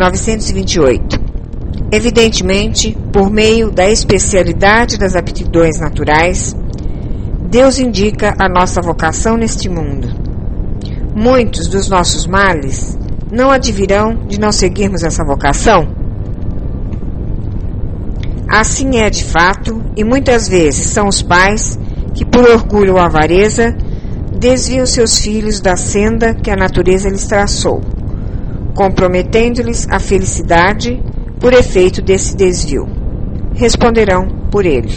928. Evidentemente, por meio da especialidade das aptidões naturais, Deus indica a nossa vocação neste mundo. Muitos dos nossos males não advirão de não seguirmos essa vocação? Assim é de fato, e muitas vezes são os pais que, por orgulho ou avareza, desviam seus filhos da senda que a natureza lhes traçou, comprometendo-lhes a felicidade por efeito desse desvio. Responderão por ele.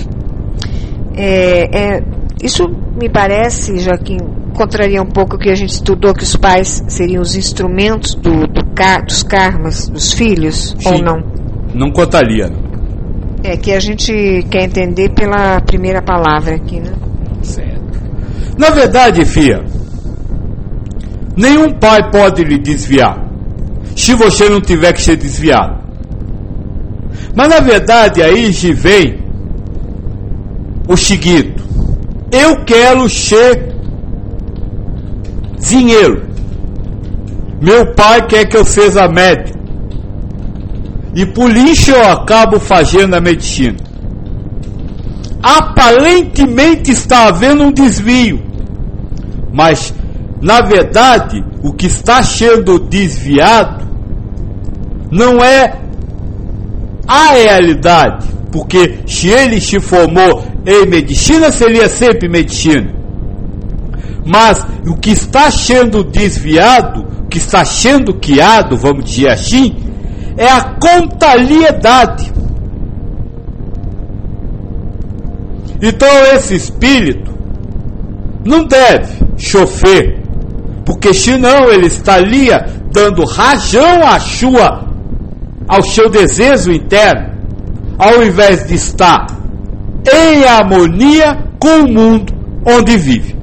Isso me parece, Joaquim, contraria um pouco o que a gente estudou, que os pais seriam os instrumentos dos karmas dos filhos. Sim, ou não? Não contraria. É que a gente quer entender pela primeira palavra aqui, né? Certo. Na verdade, filha, nenhum pai pode lhe desviar, se você não tiver que ser desviado. Mas na verdade aí vem o seguinte: eu quero ser dinheiro. Meu pai quer que eu seja médico. E por isso eu acabo fazendo a medicina. Aparentemente está havendo um desvio. Mas, na verdade, o que está sendo desviado não é a realidade. Porque se ele se formou em medicina, seria sempre medicina. Mas o que está sendo desviado, o que está sendo criado, vamos dizer assim, é a contabilidade. Então esse espírito não deve sofrer, porque senão ele estaria dando razão ao seu desejo interno, ao invés de estar em harmonia com o mundo onde vive.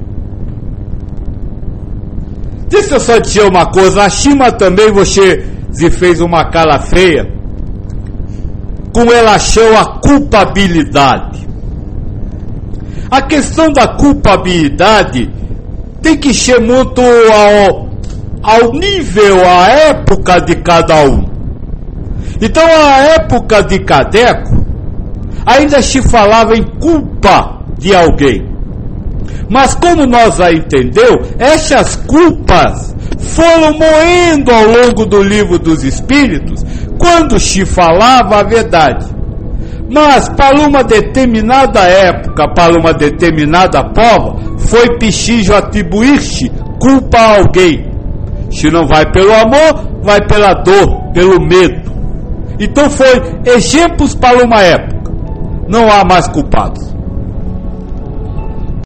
Deixa eu só dizer uma coisa, acima também você se fez uma cara feia com relação à culpabilidade. A questão da culpabilidade tem que ser muito ao nível, à época de cada um. Então, a época de Kardec ainda se falava em culpa de alguém. Mas como nós já entendeu, essas culpas foram moendo ao longo do livro dos Espíritos quando se falava a verdade. Mas para uma determinada época, para uma determinada prova, foi preciso atribuir-se culpa a alguém. Se não vai pelo amor, vai pela dor, pelo medo. Então foi exemplos para uma época. Não há mais culpados.